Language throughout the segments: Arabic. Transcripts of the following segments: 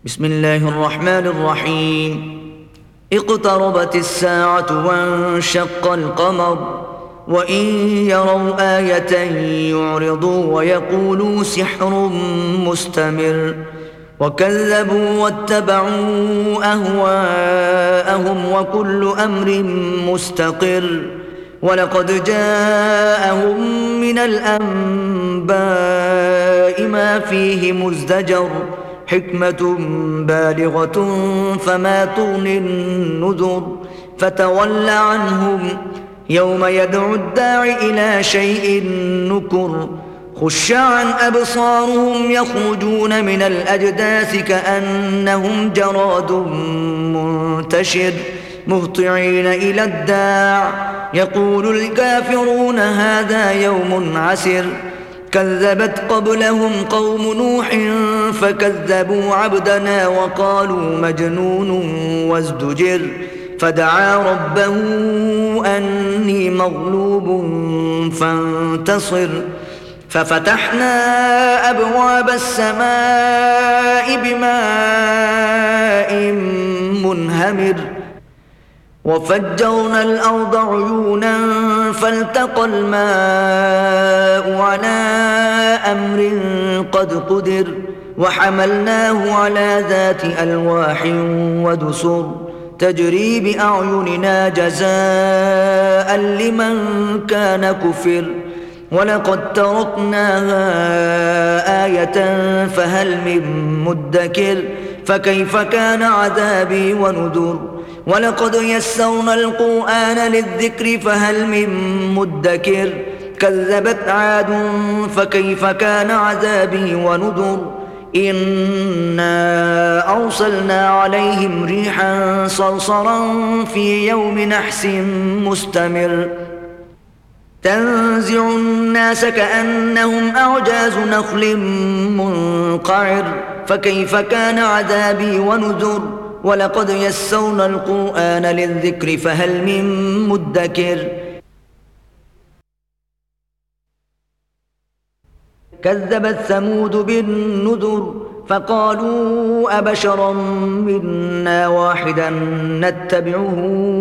بسم الله الرحمن الرحيم. اقتربت الساعة وانشق القمر وإن يروا آية يعرضوا ويقولوا سحر مستمر وكذبوا واتبعوا أهواءهم وكل أمر مستقر ولقد جاءهم من الأنباء ما فيه مزدجر حكمة بالغة فما تغني النذر فتول عنهم يوم يدعو الداع إلى شيء نكر خش عن أبصارهم يخرجون من الأجداث كأنهم جراد منتشر مهطعين إلى الداع يقول الكافرون هذا يوم عسر كذبت قبلهم قوم نوح فكذبوا عبدنا وقالوا مجنون وازدجر فدعا ربه أني مغلوب فانتصر ففتحنا أبواب السماء بماء منهمر وفجرنا الأرض عيونا فالتقى الماء على أمر قد قدر وحملناه على ذات ألواح ودسر تجري بأعيننا جزاء لمن كان كفر ولقد تركناها آية فهل من مدكر فكيف كان عذابي ونذر ولقد يسرنا القرآن للذكر فهل من مدكر كذبت عاد فكيف كان عذابي ونذر إنا أرسلنا عليهم ريحا صرصرا في يوم نحس مستمر تنزع الناس كأنهم أعجاز نخل منقعر فكيف كان عذابي ونذر ولقد يسرنا القرآن للذكر فهل من مدكر كذبت ثمود بالنذر فقالوا أبشرا منا واحدا نتبعه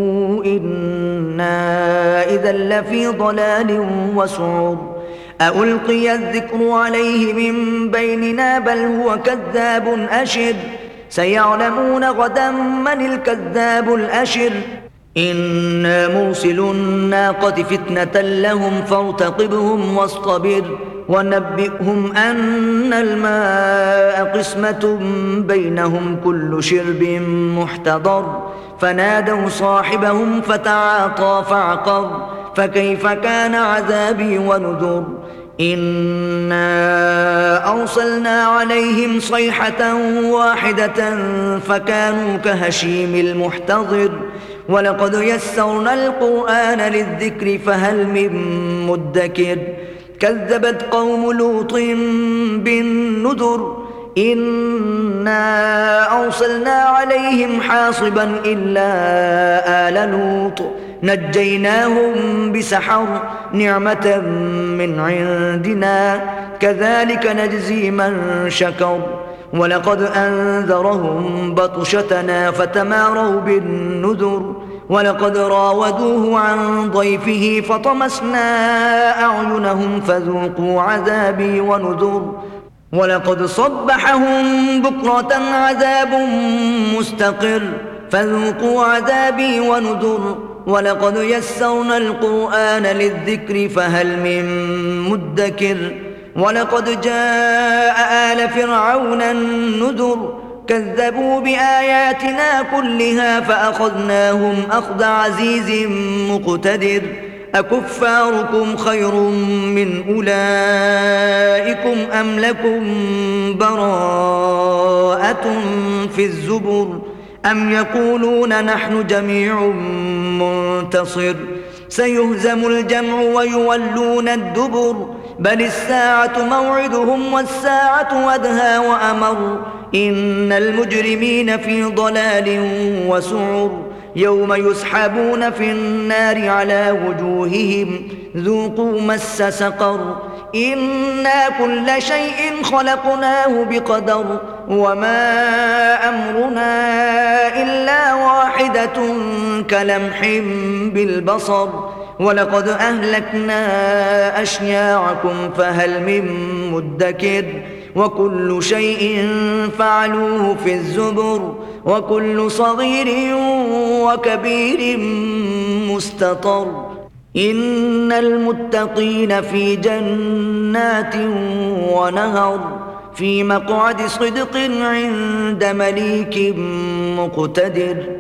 إنا إذا لفي ضلال وسعر ألقي الذكر عليه من بيننا بل هو كذاب أشر سيعلمون غدا من الكذاب الأشر إنا مرسل الناقة فتنة لهم فارتقبهم واصطبر ونبئهم أن الماء قسمة بينهم كل شرب محتضر فنادوا صاحبهم فتعاطى فعقر فكيف كان عذابي ونذر إنا أرسلنا عليهم صيحة واحدة فكانوا كهشيم المحتضر ولقد يسرنا القرآن للذكر فهل من مدكر كذبت قوم لوط بالنذر إنا أرسلنا عليهم حاصبا إلا آل لوط نجيناهم بسحر نعمة من عندنا كذلك نجزي من شكر ولقد أنذرهم بطشتنا فتماروا بالنذر ولقد راودوه عن ضيفه فطمسنا أعينهم فذوقوا عذابي ونذر ولقد صبحهم بكرة عذاب مستقر فذوقوا عذابي ونذر ولقد يسرنا القرآن للذكر فهل من مدكر ولقد جاء آل فرعون النذر كذبوا بآياتنا كلها فأخذناهم أخذ عزيز مقتدر أكفاركم خير من أولئكم أم لكم براءة في الزبر أم يقولون نحن جميع منتصر سيهزم الجمع ويولون الدبر بل الساعة موعدهم والساعة أدهى وأمر إن المجرمين في ضلال وسعر يوم يسحبون في النار على وجوههم ذوقوا مس سقر إنا كل شيء خلقناه بقدر وما أمرنا إلا واحدة كلمح بالبصر ولقد أهلكنا أشياعكم فهل من مدكر وكل شيء فعلوه في الزبر وكل صغير وكبير مستطر إن المتقين في جنات ونهر في مقعد صدق عند مليك مقتدر